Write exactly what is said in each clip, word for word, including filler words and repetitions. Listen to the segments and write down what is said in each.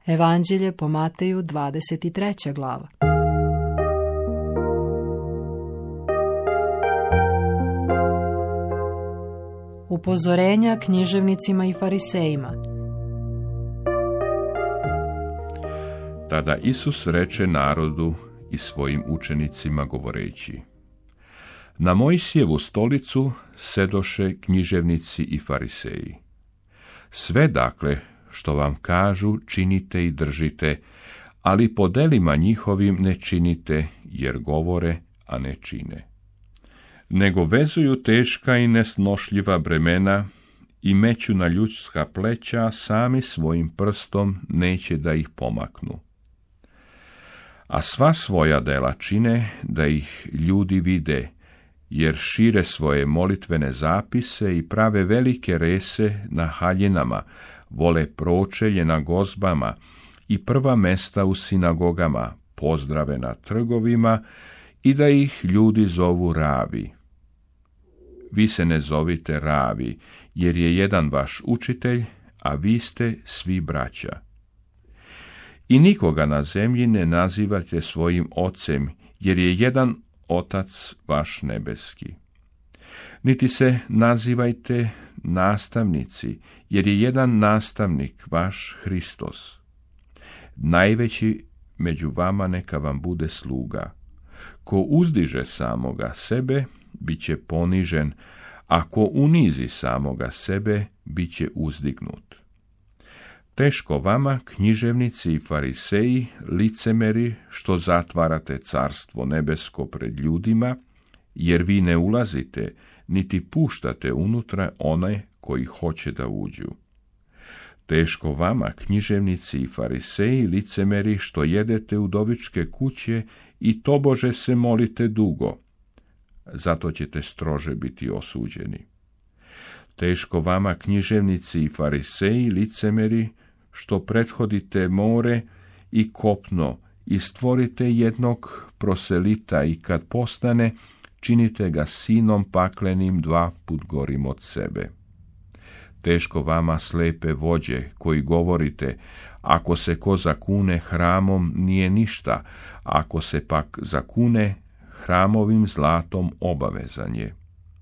Evanđelje po Mateju, dvadeset treća glava. Upozorenja književnicima i farisejima. Tada Isus reče narodu i svojim učenicima govoreći: Na Mojsijevu stolicu sedoše književnici i fariseji. Sve dakle što vam kažu činite i držite, ali po delima njihovim ne činite, jer govore, a ne čine. Nego vezuju teška i nesnošljiva bremena i meću na ljudska pleća, sami svojim prstom neće da ih pomaknu. A sva svoja dela čine da ih ljudi vide, jer šire svoje molitvene zapise i prave velike rese na haljinama, vole pročelje na gozbama i prva mesta u sinagogama, pozdrave na trgovima i da ih ljudi zovu ravi. Vi se ne zovite ravi, jer je jedan vaš učitelj, a vi ste svi braća. I nikoga na zemlji ne nazivate svojim ocem, jer je jedan Otac vaš nebeski. Niti se nazivajte nastavnici, jer je jedan nastavnik vaš Hristos. Najveći među vama neka vam bude sluga. Ko uzdiže samoga sebe, bit će ponižen, a ko unizi samoga sebe, bit će uzdignut. Teško vama, književnici i fariseji, licemeri, što zatvarate carstvo nebesko pred ljudima, jer vi ne ulazite, niti puštate unutra one koji hoće da uđu. Teško vama, književnici i fariseji, licemeri, što jedete u dovičke kuće i tobože se molite dugo, zato ćete strože biti osuđeni. Teško vama, književnici i fariseji, licemeri, što prethodite more i kopno i stvorite jednog proselita i kad postane, činite ga sinom paklenim dva put gorim od sebe. Teško vama, slepe vođe, koji govorite, ako se ko zakune hramom nije ništa, ako se pak zakune hramovim zlatom obavezan je.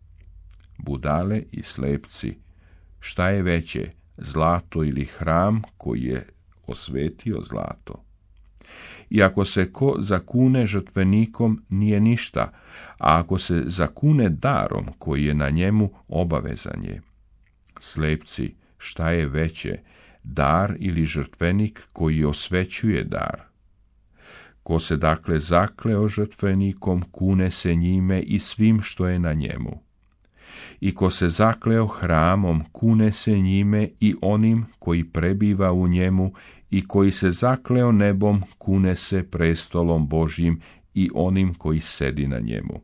Budale i slepci, šta je veće, zlato ili hram koji je osvetio zlato? I ako se ko zakune žrtvenikom nije ništa, a ako se zakune darom koji je na njemu obavezan je. Slepci, šta je veće, dar ili žrtvenik koji osvećuje dar? Ko se dakle zakleo žrtvenikom, kune se njime i svim što je na njemu. I ko se zakleo hramom, kune se njime i onim koji prebiva u njemu, i koji se zakleo nebom, kune se prestolom Božjim i onim koji sedi na njemu.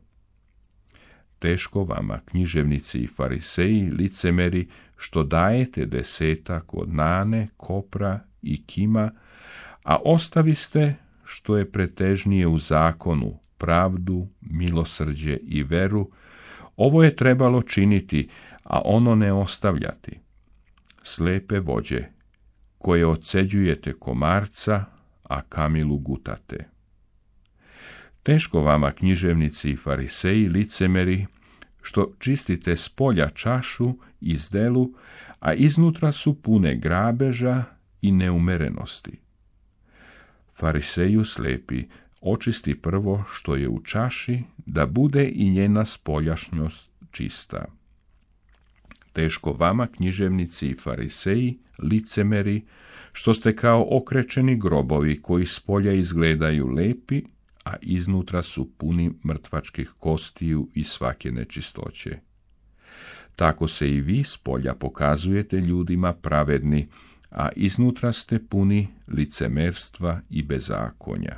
Teško vama, književnici i fariseji, licemeri, što dajete desetak od nane, kopra i kima, a ostaviste što je pretežnije u zakonu, pravdu, milosrđe i veru. Ovo je trebalo činiti, a ono ne ostavljati. Slepe vođe, koje odseđujete komarca, a kamilu gutate. Teško vama, književnici i fariseji, licemeri, što čistite s polja čašu i zdelu, a iznutra su pune grabeža i neumerenosti. Fariseju slepi, očisti prvo što je u čaši, da bude i njena spoljašnjost čista. Teško vama, književnici i fariseji, licemeri, što ste kao okrečeni grobovi koji s polja izgledaju lepi, a iznutra su puni mrtvačkih kostiju i svake nečistoće. Tako se i vi s polja pokazujete ljudima pravedni, a iznutra ste puni licemerstva i bezakonja.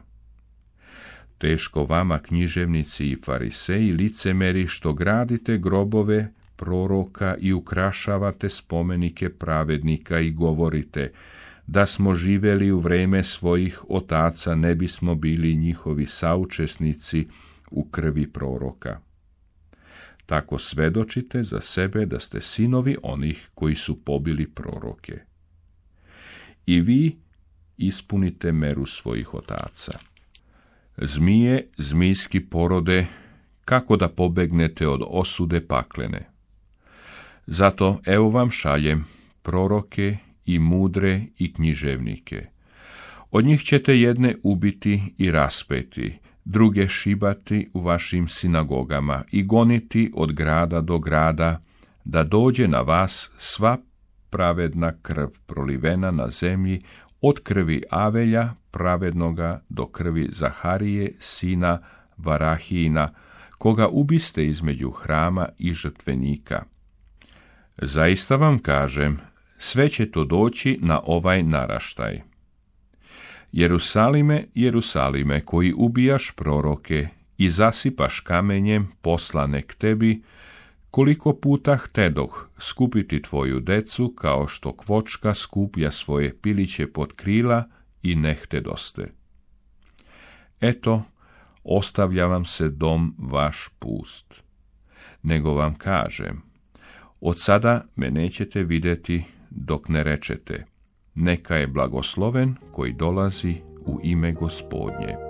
Teško vama, književnici i fariseji, licemeri, što gradite grobove proroka i ukrašavate spomenike pravednika i govorite, da smo živeli u vreme svojih otaca, ne bismo bili njihovi saučesnici u krvi proroka. Tako svedočite za sebe da ste sinovi onih koji su pobili proroke. I vi, ispunite meru svojih otaca. Zmije, zmijski porode, kako da pobegnete od osude paklene. Zato evo vam šaljem proroke i mudre i književnike. Od njih ćete jedne ubiti i raspeti, druge šibati u vašim sinagogama i goniti od grada do grada, da dođe na vas sva pravedna krv prolivena na zemlji, od krvi Avelja pravednoga do krvi Zaharije, sina Varahijina, koga ubiste između hrama i žrtvenika. Zaista vam kažem, sve će to doći na ovaj naraštaj. Jerusalime, Jerusalime, koji ubijaš proroke i zasipaš kamenjem poslane k tebi, koliko puta htedoh skupiti tvoju decu, kao što kvočka skuplja svoje piliće pod krila i ne htedoste. Eto, ostavlja vam se dom vaš pust. Nego vam kažem, od sada me nećete vidjeti dok ne rečete, neka je blagosloven koji dolazi u ime Gospodnje.